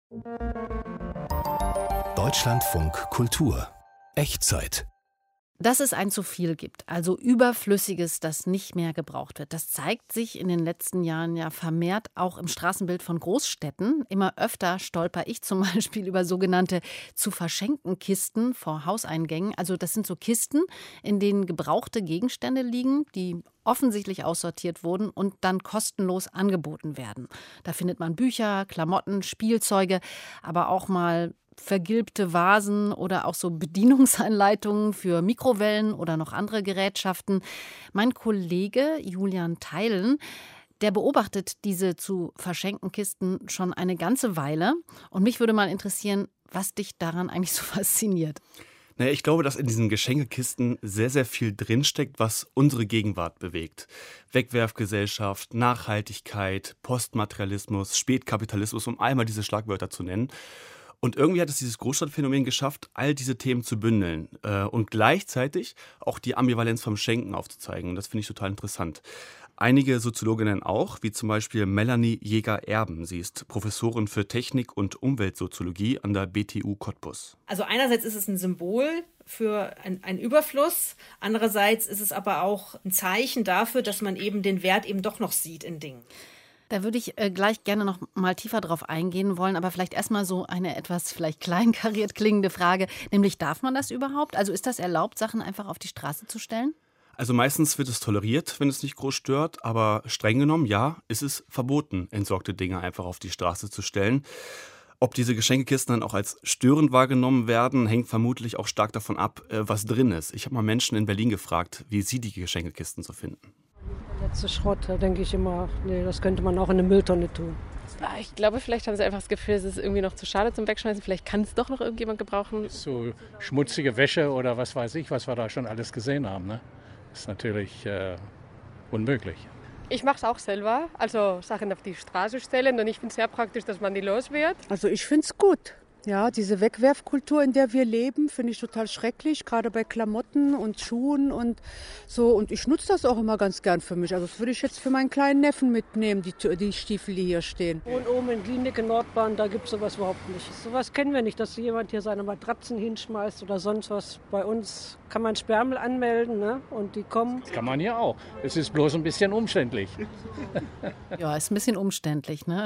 Deutschlandfunk Kultur. Echtzeit. Dass es ein zu viel gibt, also Überflüssiges, das nicht mehr gebraucht wird, das zeigt sich in den letzten Jahren ja vermehrt auch im Straßenbild von Großstädten. Immer öfter stolper ich zum Beispiel über sogenannte zu verschenken Kisten vor Hauseingängen. Also das sind so Kisten, in denen gebrauchte Gegenstände liegen, die offensichtlich aussortiert wurden und dann kostenlos angeboten werden. Da findet man Bücher, Klamotten, Spielzeuge, aber auch mal vergilbte Vasen oder auch so Bedienungsanleitungen für Mikrowellen oder noch andere Gerätschaften. Mein Kollege Julian Theilen, der beobachtet diese zu verschenken Kisten schon eine ganze Weile. Und mich würde mal interessieren, was dich daran eigentlich so fasziniert. Naja, ich glaube, dass in diesen Geschenkekisten sehr, sehr viel drinsteckt, was unsere Gegenwart bewegt. Wegwerfgesellschaft, Nachhaltigkeit, Postmaterialismus, Spätkapitalismus, um einmal diese Schlagwörter zu nennen. Und irgendwie hat es dieses Großstadtphänomen geschafft, all diese Themen zu bündeln und gleichzeitig auch die Ambivalenz vom Schenken aufzuzeigen. Und das finde ich total interessant. Einige Soziologinnen auch, wie zum Beispiel Melanie Jäger-Erben. Sie ist Professorin für Technik- und Umweltsoziologie an der BTU Cottbus. Also einerseits ist es ein Symbol für einen Überfluss, andererseits ist es aber auch ein Zeichen dafür, dass man eben den Wert eben doch noch sieht in Dingen. Da würde ich gleich gerne noch mal tiefer drauf eingehen wollen, aber vielleicht erstmal so eine etwas vielleicht kleinkariert klingende Frage, nämlich darf man das überhaupt? Also ist das erlaubt, Sachen einfach auf die Straße zu stellen? Also meistens wird es toleriert, wenn es nicht groß stört, aber streng genommen, ja, ist es verboten, entsorgte Dinge einfach auf die Straße zu stellen. Ob diese Geschenkekisten dann auch als störend wahrgenommen werden, hängt vermutlich auch stark davon ab, was drin ist. Ich habe mal Menschen in Berlin gefragt, wie sie die Geschenkekisten so finden. Der letzte Schrott, da denke ich immer, nee, das könnte man auch in eine Mülltonne tun. Ich glaube, vielleicht haben sie einfach das Gefühl, es ist irgendwie noch zu schade zum Wegschmeißen. Vielleicht kann es doch noch irgendjemand gebrauchen. So schmutzige Wäsche oder was weiß ich, was wir da schon alles gesehen haben, ne? Das ist natürlich unmöglich. Ich mache es auch selber, also Sachen auf die Straße stellen, und ich finde es sehr praktisch, dass man die los wird. Also ich finde es gut. Ja, diese Wegwerfkultur, in der wir leben, finde ich total schrecklich, gerade bei Klamotten und Schuhen und so. Und ich nutze das auch immer ganz gern für mich. Also das würde ich jetzt für meinen kleinen Neffen mitnehmen, die Stiefel, die hier stehen. Und oben in Klinik in Nordbahn, da gibt es sowas überhaupt nicht. Sowas kennen wir nicht, dass jemand hier seine Matratzen hinschmeißt oder sonst was. Bei uns kann man Sperrmüll anmelden, ne? Und die kommen. Das kann man hier auch. Es ist bloß ein bisschen umständlich. Ja, ist ein bisschen umständlich, ne?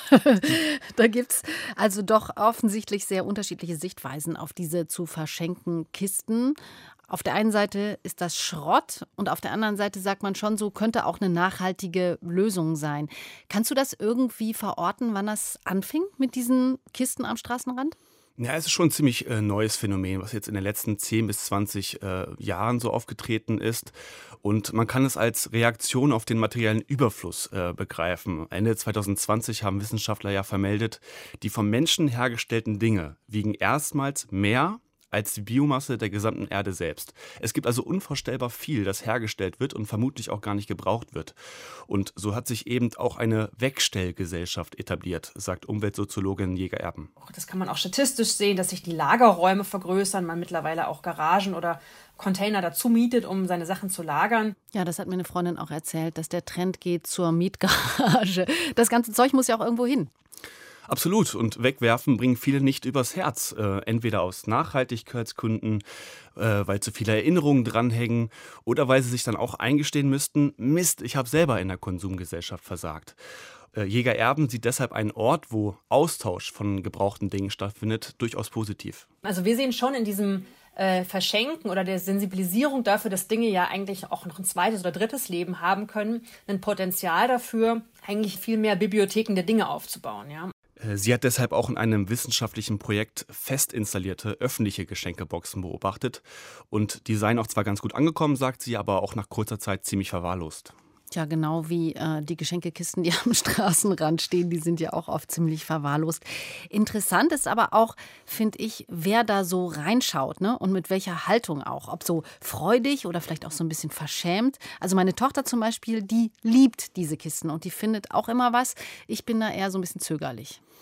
Da gibt es also doch offensichtlich sehr unterschiedliche Sichtweisen auf diese zu verschenken Kisten. Auf der einen Seite ist das Schrott und auf der anderen Seite sagt man schon, so könnte auch eine nachhaltige Lösung sein. Kannst du das irgendwie verorten, wann das anfing mit diesen Kisten am Straßenrand? Ja, es ist schon ein ziemlich neues Phänomen, was jetzt in den letzten 10 bis 20 Jahren so aufgetreten ist. Und man kann es als Reaktion auf den materiellen Überfluss begreifen. Ende 2020 haben Wissenschaftler ja vermeldet, die vom Menschen hergestellten Dinge wiegen erstmals mehr als die Biomasse der gesamten Erde selbst. Es gibt also unvorstellbar viel, das hergestellt wird und vermutlich auch gar nicht gebraucht wird. Und so hat sich eben auch eine Wegstellgesellschaft etabliert, sagt Umweltsoziologin Jäger-Erben. Das kann man auch statistisch sehen, dass sich die Lagerräume vergrößern, man mittlerweile auch Garagen oder Container dazu mietet, um seine Sachen zu lagern. Ja, das hat mir eine Freundin auch erzählt, dass der Trend geht zur Mietgarage. Das ganze Zeug muss ja auch irgendwo hin. Absolut. Und wegwerfen bringen viele nicht übers Herz. Entweder aus Nachhaltigkeitsgründen, weil zu viele Erinnerungen dranhängen oder weil sie sich dann auch eingestehen müssten, Mist, ich habe selber in der Konsumgesellschaft versagt. Jäger-Erben sieht deshalb einen Ort, wo Austausch von gebrauchten Dingen stattfindet, durchaus positiv. Also wir sehen schon in diesem Verschenken oder der Sensibilisierung dafür, dass Dinge ja eigentlich auch noch ein zweites oder drittes Leben haben können, ein Potenzial dafür, eigentlich viel mehr Bibliotheken der Dinge aufzubauen, ja. Sie hat deshalb auch in einem wissenschaftlichen Projekt fest installierte öffentliche Geschenkeboxen beobachtet. Und die seien auch zwar ganz gut angekommen, sagt sie, aber auch nach kurzer Zeit ziemlich verwahrlost. Ja, genau wie die Geschenkekisten, die am Straßenrand stehen, die sind ja auch oft ziemlich verwahrlost. Interessant ist aber auch, finde ich, wer da so reinschaut, ne? Und mit welcher Haltung auch. Ob so freudig oder vielleicht auch so ein bisschen verschämt. Also meine Tochter zum Beispiel, die liebt diese Kisten und die findet auch immer was. Ich bin da eher so ein bisschen zögerlich.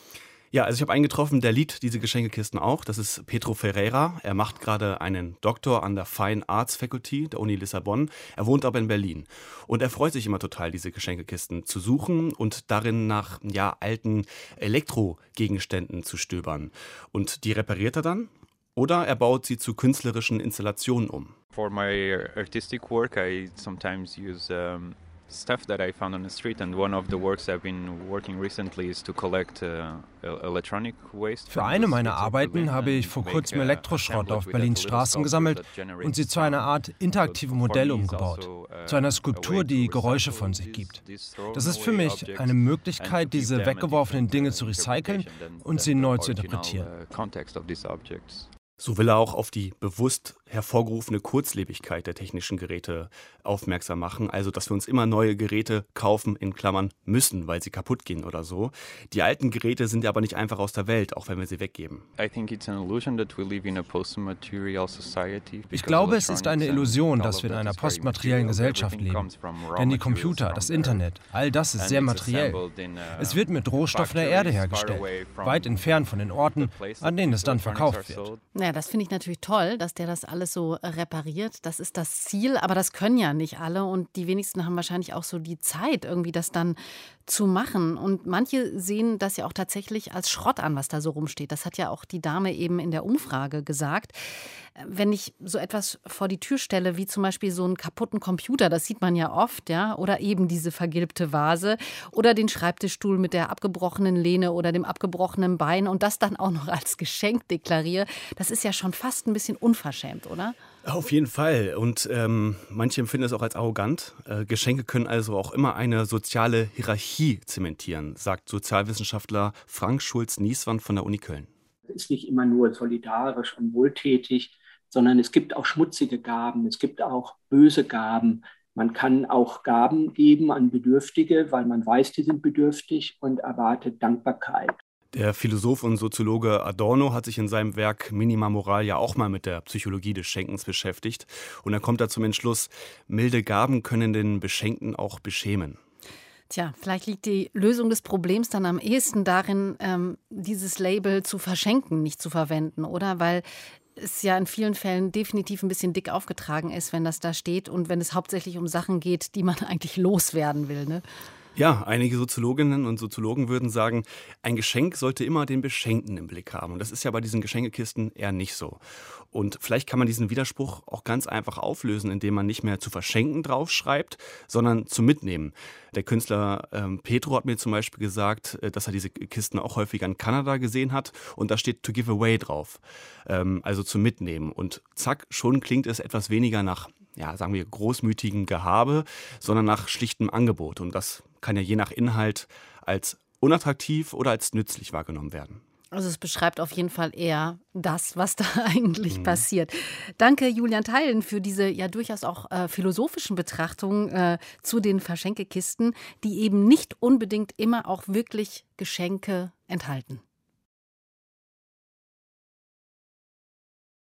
Ja, also ich habe einen getroffen, der liebt diese Geschenkekisten auch. Das ist Pedro Ferreira. Er macht gerade einen Doktor an der Fine Arts Faculty der Uni Lissabon. Er wohnt aber in Berlin. Und er freut sich immer total, diese Geschenkekisten zu suchen und darin nach alten Elektrogegenständen zu stöbern. Und die repariert er dann oder er baut sie zu künstlerischen Installationen um. For my artistic work, I sometimes use stuff that I found on the street, and one of the works I've been working recently is to collect electronic waste. Für eine meiner Arbeiten habe ich vor kurzem Elektroschrott auf Berlins Straßen gesammelt und sie zu einer Art interaktivem Modell umgebaut, zu einer Skulptur, die Geräusche von sich gibt. Das ist für mich eine Möglichkeit, diese weggeworfenen Dinge zu recyceln und sie neu zu interpretieren. So will er auch auf die bewusst hervorgerufene Kurzlebigkeit der technischen Geräte aufmerksam machen. Also, dass wir uns immer neue Geräte kaufen, in Klammern müssen, weil sie kaputt gehen oder so. Die alten Geräte sind ja aber nicht einfach aus der Welt, auch wenn wir sie weggeben. Ich glaube, es ist eine Illusion, dass wir in einer postmateriellen Gesellschaft leben. Denn die Computer, das Internet, all das ist sehr materiell. Es wird mit Rohstoffen der Erde hergestellt, weit entfernt von den Orten, an denen es dann verkauft wird. Ja, das finde ich natürlich toll, dass der das alles so repariert. Das ist das Ziel, aber das können ja nicht alle und die wenigsten haben wahrscheinlich auch so die Zeit, irgendwie das dann zu machen. Und manche sehen das ja auch tatsächlich als Schrott an, was da so rumsteht. Das hat ja auch die Dame eben in der Umfrage gesagt. Wenn ich so etwas vor die Tür stelle, wie zum Beispiel so einen kaputten Computer, das sieht man ja oft, ja, oder eben diese vergilbte Vase oder den Schreibtischstuhl mit der abgebrochenen Lehne oder dem abgebrochenen Bein und das dann auch noch als Geschenk deklariere, das ist ja schon fast ein bisschen unverschämt, oder? Auf jeden Fall. Und manche empfinden es auch als arrogant. Geschenke können also auch immer eine soziale Hierarchie zementieren, sagt Sozialwissenschaftler Frank Schulz-Nieswand von der Uni Köln. Es ist nicht immer nur solidarisch und wohltätig, sondern es gibt auch schmutzige Gaben, es gibt auch böse Gaben. Man kann auch Gaben geben an Bedürftige, weil man weiß, die sind bedürftig und erwartet Dankbarkeit. Der Philosoph und Soziologe Adorno hat sich in seinem Werk Minima Moralia auch mal mit der Psychologie des Schenkens beschäftigt. Und er kommt da zum Entschluss, milde Gaben können den Beschenkten auch beschämen. Tja, vielleicht liegt die Lösung des Problems dann am ehesten darin, dieses Label zu verschenken, nicht zu verwenden, oder? Weil es ja in vielen Fällen definitiv ein bisschen dick aufgetragen ist, wenn das da steht und wenn es hauptsächlich um Sachen geht, die man eigentlich loswerden will, ne? Ja, einige Soziologinnen und Soziologen würden sagen, ein Geschenk sollte immer den Beschenkten im Blick haben. Und das ist ja bei diesen Geschenkekisten eher nicht so. Und vielleicht kann man diesen Widerspruch auch ganz einfach auflösen, indem man nicht mehr zu verschenken draufschreibt, sondern zu mitnehmen. Der Künstler Pedro hat mir zum Beispiel gesagt, dass er diese Kisten auch häufig in Kanada gesehen hat. Und da steht to give away drauf, also zu mitnehmen. Und zack, schon klingt es etwas weniger nach, ja, sagen wir, großmütigem Gehabe, sondern nach schlichtem Angebot. Und das kann ja je nach Inhalt als unattraktiv oder als nützlich wahrgenommen werden. Also es beschreibt auf jeden Fall eher das, was da eigentlich passiert. Danke, Julian Theilen, für diese ja durchaus auch philosophischen Betrachtungen zu den Verschenkekisten, die eben nicht unbedingt immer auch wirklich Geschenke enthalten.